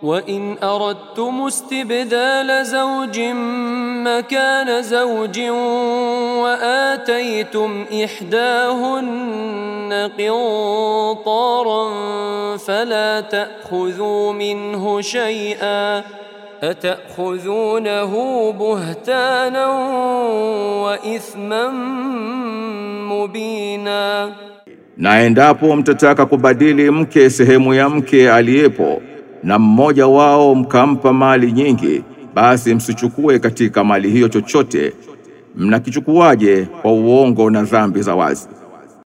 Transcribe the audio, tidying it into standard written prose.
وإن أردتم استبدال زوج مكان زوج وآتيتم إحداهن قنطارا فلا تأخذوا منه شيئا أتأخذونه بهتانا وإثما مبينا. Na endapo mtataka kubadili mke sehemu ya mke aliyepo na mmoja wao mkampa mali nyingi, basi msichukue katika mali hiyo chochote. Mnakichukuaje kwa uongo na dhambi za wazi?